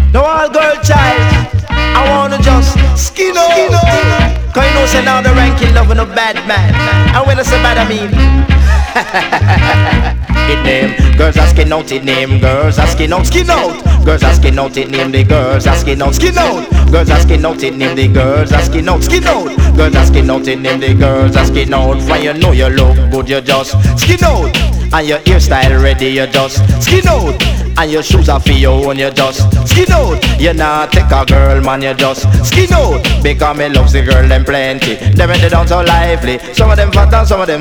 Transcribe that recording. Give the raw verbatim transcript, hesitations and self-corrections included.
No all girl child, I wanna just skin out, skin out. Cause you know say now the ranking loving a bad man. And when I say bad I mean it name, girls are skin out it name, girls are skin out, skin out. Girls are skin out it name, the girls are skin out, skin out. Girls are skin out it name, the girls are skin out, skin out. Girls are skin out it name, the girls are skin out. When you know you look good, you just skin out. And your hairstyle ready, you just skin out. And your shoes are for your own, you just skin out. You not take a girl, man, you just skin out. Because me loves the girl, them plenty. Them they down so lively. Some of them fat and some of them